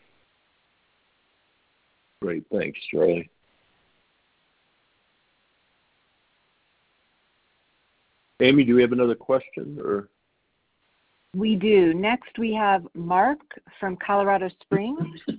Great, thanks, Charlie. Amy, do we have another question, or? We do. Next, we have Mark from Colorado Springs.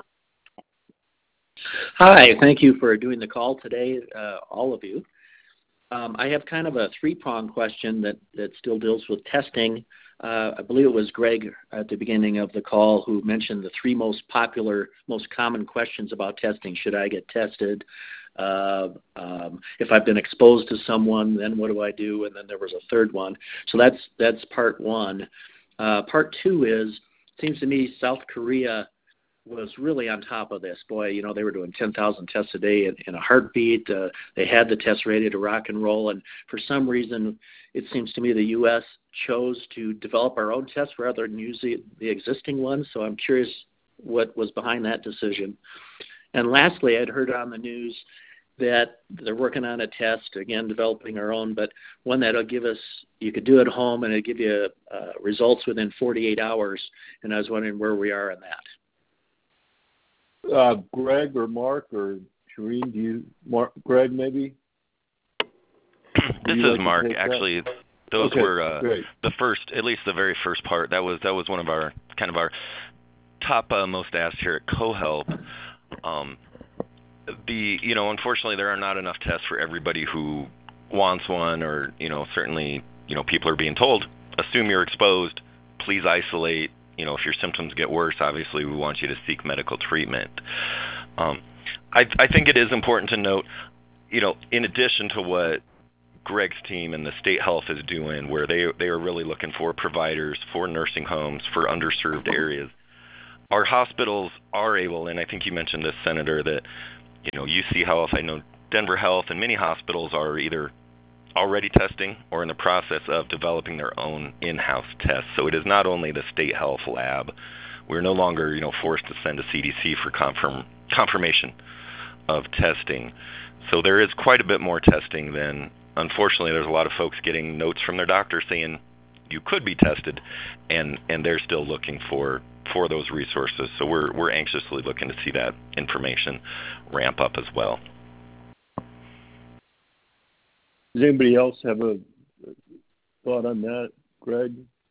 Hi, thank you for doing the call today, all of you. I have kind of a three-pronged question that still deals with testing. I believe it was Greg at the beginning of the call who mentioned the three most popular, most common questions about testing. Should I get tested? If I've been exposed to someone, then what do I do? And then there was a third one. So that's part one. Part two is, it seems to me South Korea was really on top of this. Boy, you know, they were doing 10,000 tests a day in a heartbeat. They had the tests ready to rock and roll. And for some reason, it seems to me the U.S. chose to develop our own tests rather than use the existing ones. So I'm curious what was behind that decision. And lastly, I'd heard on the news that they're working on a test, again, developing our own, but one that'll give us, you could do it at home and it'll give you results within 48 hours. And I was wondering where we are in that. Greg or Mark or Shireen, Greg maybe? This is Mark. Actually, those were the first, at least the very first part. That was one of our kind of our top most asked here at CoHelp. Unfortunately, there are not enough tests for everybody who wants one, or certainly people are being told, assume you're exposed, please isolate. If your symptoms get worse, obviously we want you to seek medical treatment. I think it is important to note, in addition to what Greg's team and the state health is doing, where they are really looking for providers, for nursing homes, for underserved areas, our hospitals are able, and I think you mentioned this, Senator, that UC Health, I know Denver Health, and many hospitals are either already testing or in the process of developing their own in-house tests. So it is not only the state health lab. We're no longer, forced to send a CDC for confirmation of testing. So there is quite a bit more testing than, unfortunately, there's a lot of folks getting notes from their doctor saying you could be tested, and they're still looking for those resources. So we're anxiously looking to see that information ramp up as well. Does anybody else have a thought on that, Greg?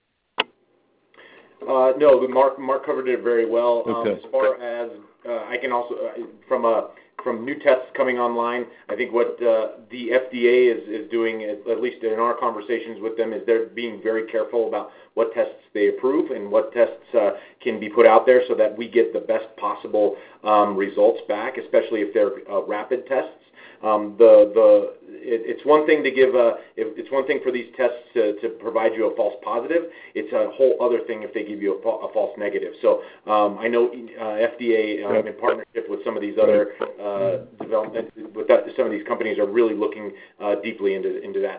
No, but Mark covered it very well. Okay. As far as I can also, from new tests coming online, I think what the FDA is doing, at least in our conversations with them, is they're being very careful about what tests they approve and what tests can be put out there so that we get the best possible results back, especially if they're rapid tests. It's one thing to give it's one thing for these tests to provide you a false positive. It's a whole other thing if they give you a false negative. So I know FDA in partnership with some of these other development with some of these companies are really looking deeply into that.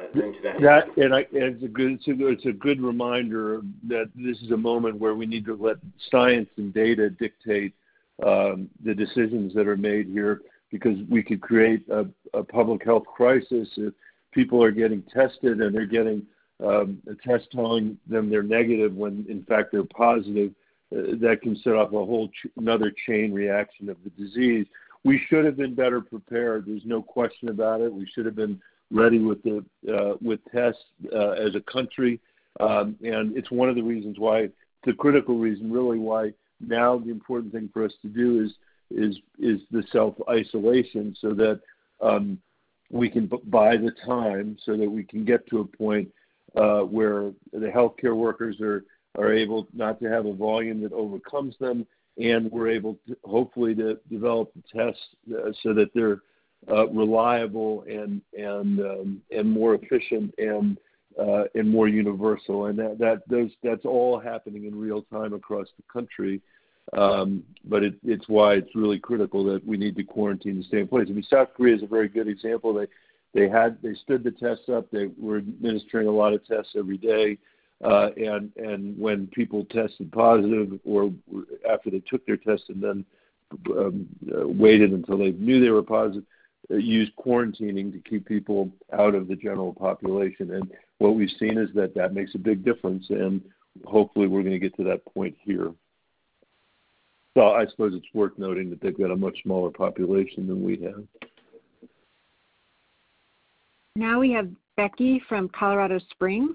It's a good reminder that this is a moment where we need to let science and data dictate the decisions that are made here, because we could create a public health crisis if people are getting tested and they're getting a test telling them they're negative when in fact they're positive. That can set off a whole another chain reaction of the disease. We should have been better prepared. There's no question about it. We should have been ready with tests as a country, and it's one of the reasons why, it's a critical reason really why now the important thing for us to do is the self-isolation, so that we can buy the time so that we can get to a point where the healthcare workers are able not to have a volume that overcomes them, and we're able to hopefully to develop the tests so that they're reliable and more efficient and more universal, and that's all happening in real time across the country. But it's why it's really critical that we need to quarantine and stay in place. I mean, South Korea is a very good example. They stood the tests up. They were administering a lot of tests every day, and when people tested positive, or after they took their test and then waited until they knew they were positive, used quarantining to keep people out of the general population. And what we've seen is that makes a big difference, and hopefully we're going to get to that point here. So I suppose it's worth noting that they've got a much smaller population than we have. Now we have Becky from Colorado Springs.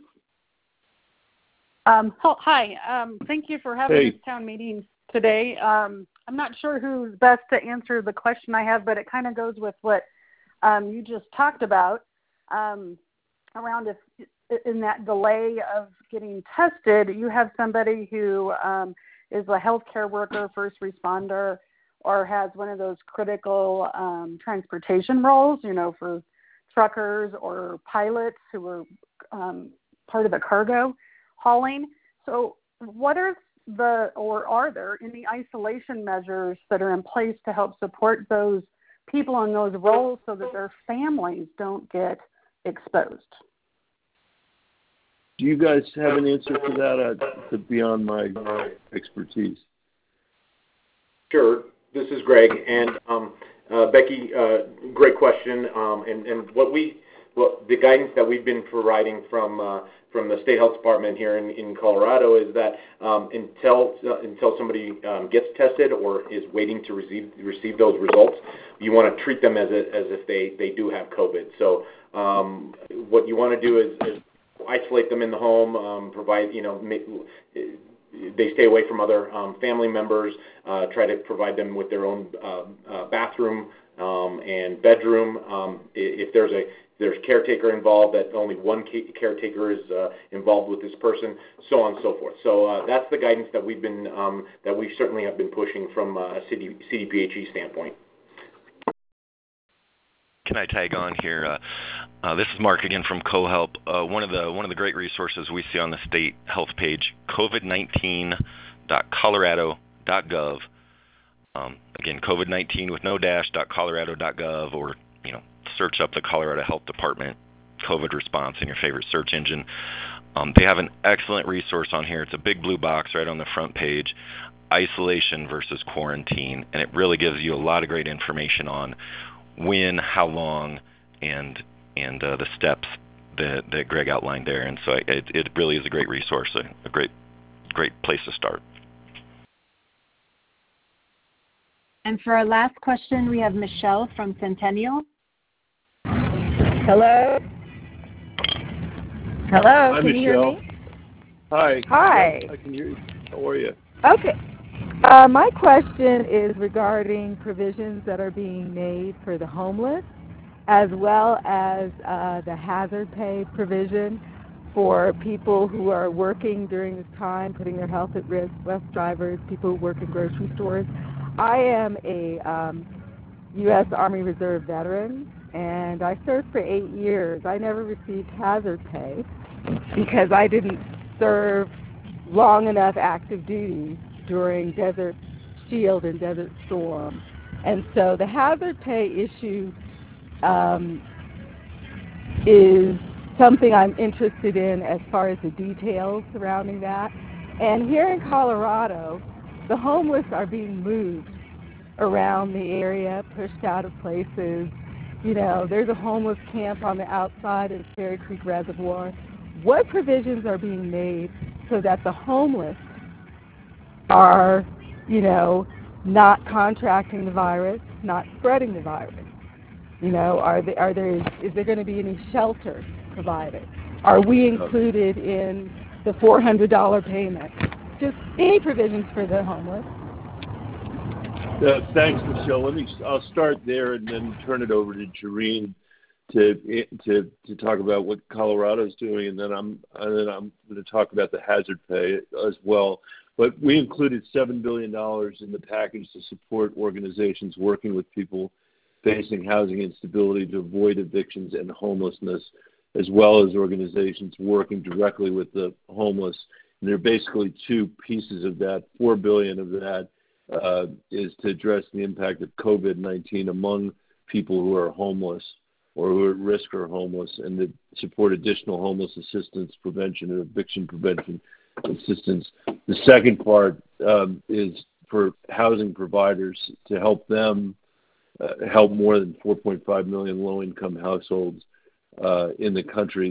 Hi. Thank you for having this town meeting today. I'm not sure who's best to answer the question I have, but it kind of goes with what you just talked about around if in that delay of getting tested, you have somebody who is a healthcare worker, first responder, or has one of those critical transportation roles, for truckers or pilots who are part of the cargo hauling. So what are are there any isolation measures that are in place to help support those people in those roles so that their families don't get exposed? Do you guys have an answer for that? It's beyond my expertise. Sure. This is Greg, and Becky, great question. And the guidance that we've been providing from the State Health Department here in Colorado is that until somebody gets tested or is waiting to receive those results, you want to treat them as if they do have COVID. So what you want to do is isolate them in the home, provide, they stay away from other family members, try to provide them with their own bathroom and bedroom. If there's caretaker involved, that only one caretaker is involved with this person, so on and so forth. So that's the guidance that we certainly have been pushing from a CDPHE standpoint. Can I tag on here? This is Mark again from CoHelp. One of the great resources we see on the state health page, COVID19.colorado.gov. Again, COVID-19 with no dash.colorado.gov, or search up the Colorado Health Department COVID response in your favorite search engine. They have an excellent resource on here. It's a big blue box right on the front page, isolation versus quarantine, and it really gives you a lot of great information on when, how long, and the steps that Greg outlined there. And so it really is a great resource, a great place to start. And for our last question, we have Michelle from Centennial. Hello? Hello, Hi, can you hear Michelle. me? Hi. Hi. I can hear you. How are you? Okay. My question is regarding provisions that are being made for the homeless, as well as the hazard pay provision for people who are working during this time, putting their health at risk, bus drivers, people who work in grocery stores. I am a U.S. Army Reserve veteran, and I served for 8 years. I never received hazard pay because I didn't serve long enough active duty during Desert Shield and Desert Storm. And so the hazard pay issue is something I'm interested in as far as the details surrounding that. And here in Colorado, the homeless are being moved around the area, pushed out of places. You know, there's a homeless camp on the outside of Fairy Creek Reservoir. What provisions are being made so that the homeless are, you know, not contracting the virus, not spreading the virus? You know, is there going to be any shelter provided? Are we included in the $400 payment? Just any provisions for the homeless. Thanks, Michelle. I'll start there and then turn it over to Jareen to talk about what Colorado's doing, and then I'm going to talk about the hazard pay as well. But we included $7 billion in the package to support organizations working with people facing housing instability to avoid evictions and homelessness, as well as organizations working directly with the homeless. And there are basically two pieces of that. $4 billion of that is to address the impact of COVID-19 among people who are homeless or who are at risk or homeless, and to support additional homeless assistance, prevention, and eviction prevention assistance. The second part is for housing providers to help them help more than 4.5 million low-income households in the country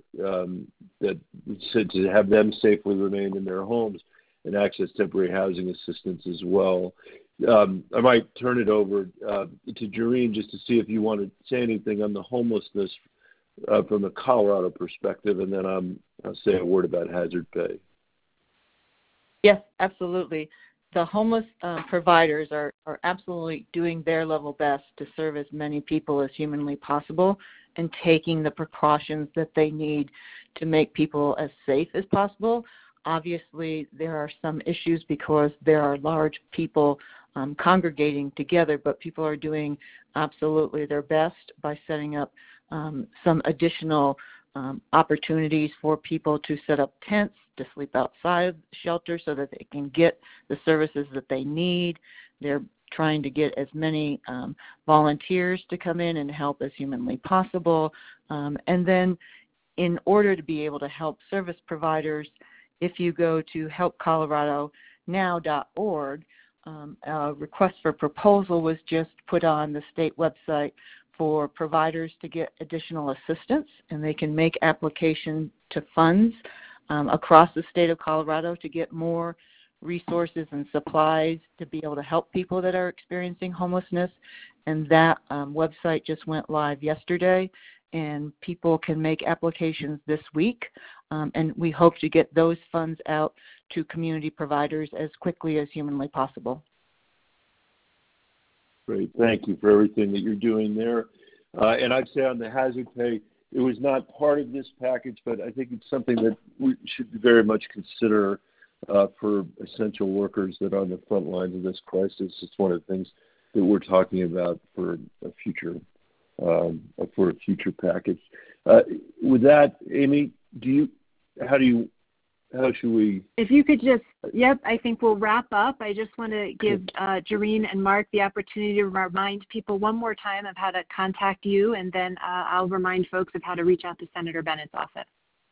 to have them safely remain in their homes and access temporary housing assistance as well. I might turn it over to Jareen just to see if you want to say anything on the homelessness from a Colorado perspective, and then I'll say a word about hazard pay. Yes, absolutely. The homeless providers are absolutely doing their level best to serve as many people as humanly possible and taking the precautions that they need to make people as safe as possible. Obviously, there are some issues because there are large people congregating together, but people are doing absolutely their best by setting up some additional opportunities for people to set up tents, to sleep outside of shelter so that they can get the services that they need. They're trying to get as many volunteers to come in and help as humanly possible. And then in order to be able to help service providers, if you go to helpcoloradonow.org, a request for proposal was just put on the state website for providers to get additional assistance, and they can make application to funds across the state of Colorado to get more resources and supplies to be able to help people that are experiencing homelessness. And that website just went live yesterday, and people can make applications this week. And we hope to get those funds out to community providers as quickly as humanly possible. Great. Thank you for everything that you're doing there. And I'd say on the hazard pay, it was not part of this package, but I think it's something that we should very much consider for essential workers that are on the front lines of this crisis. It's one of the things that we're talking about for a future package. With that, Amy, how should we? If you could just, I think we'll wrap up. I just want to give Jareen and Mark the opportunity to remind people one more time of how to contact you, and then I'll remind folks of how to reach out to Senator Bennett's office.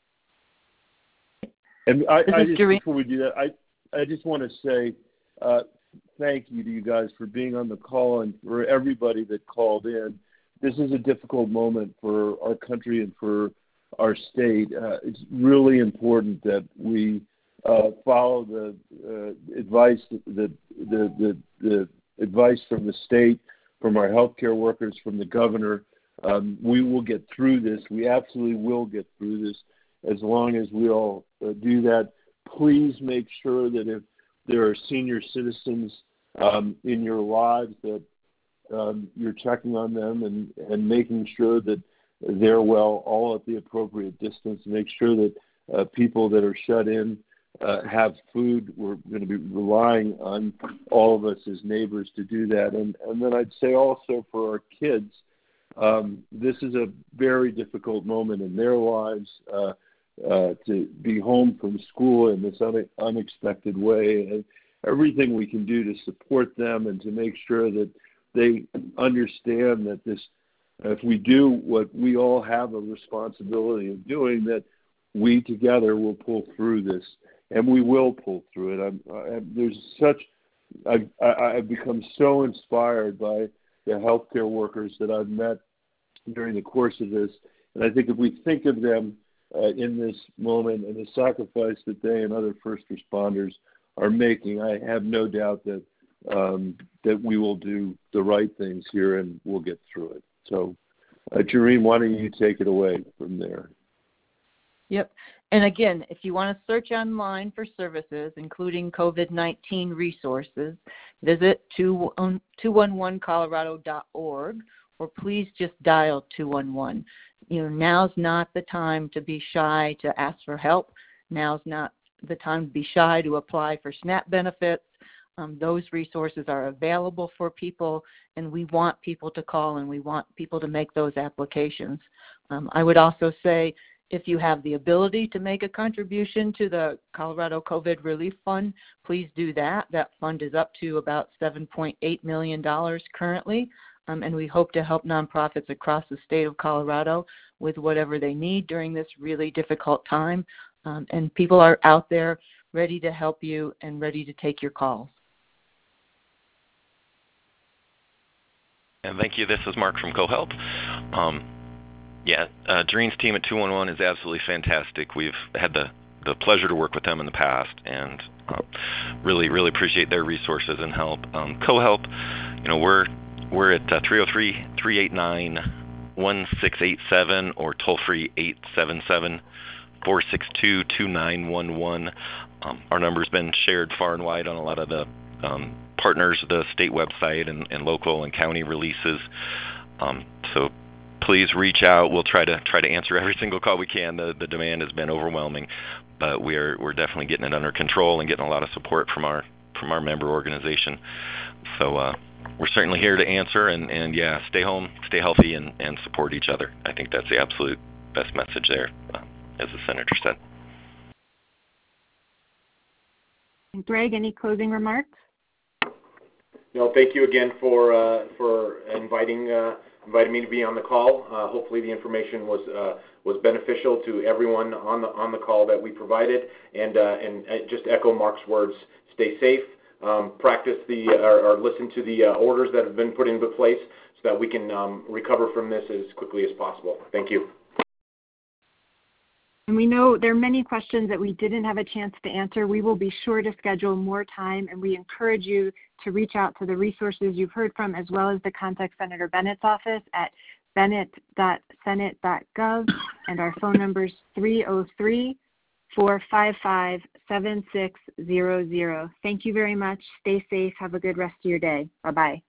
And before we do that, I just want to say thank you to you guys for being on the call and for everybody that called in. This is a difficult moment for our country and for our state. It's really important that we follow the advice, the advice from the state, from our healthcare workers, from the governor. We will get through this. We absolutely will get through this as long as we all do that. Please make sure that if there are senior citizens in your lives that you're checking on them and making sure that they're well, all at the appropriate distance. Make sure that people that are shut in have food. We're going to be relying on all of us as neighbors to do that. And then I'd say also for our kids, this is a very difficult moment in their lives to be home from school in this unexpected way. And everything we can do to support them and to make sure that they understand that this, if we do what we all have a responsibility of doing, that we together will pull through this, and we will pull through it. I've become so inspired by the healthcare workers that I've met during the course of this, and I think if we think of them in this moment and the sacrifice that they and other first responders are making, I have no doubt that that we will do the right things here and we'll get through it. So, Jareen, why don't you take it away from there? Yep. And again, if you want to search online for services, including COVID-19 resources, visit 211colorado.org, or please just dial 211. Now's not the time to be shy to ask for help. Now's not the time to be shy to apply for SNAP benefits. Those resources are available for people, and we want people to call and we want people to make those applications. I would also say, if you have the ability to make a contribution to the Colorado COVID Relief Fund, please do that. That fund is up to about $7.8 million currently, and we hope to help nonprofits across the state of Colorado with whatever they need during this really difficult time. And people are out there ready to help you and ready to take your calls. And thank you. This is Mark from CoHelp. Jareen's team at 211 is absolutely fantastic. We've had the pleasure to work with them in the past, and really, really appreciate their resources and help. CoHelp, we're at 303-389-1687 or toll-free 877-462-2911. Our number's been shared far and wide on a lot of the partners, the state website and local and county releases. So please reach out. We'll try to answer every single call we can. The demand has been overwhelming, but we're definitely getting it under control and getting a lot of support from our member organization. So we're certainly here to answer, and stay home, stay healthy, and support each other. I think that's the absolute best message there, as the senator said. Greg, any closing remarks? No, thank you again for inviting me to be on the call. Hopefully, the information was beneficial to everyone on the call that we provided. And just echo Mark's words: stay safe, practice or listen to the orders that have been put into place, so that we can recover from this as quickly as possible. Thank you. And we know there are many questions that we didn't have a chance to answer. We will be sure to schedule more time, and we encourage you to reach out to the resources you've heard from, as well as to contact Senator Bennett's office at bennett.senate.gov, and our phone number is 303-455-7600. Thank you very much. Stay safe. Have a good rest of your day. Bye-bye.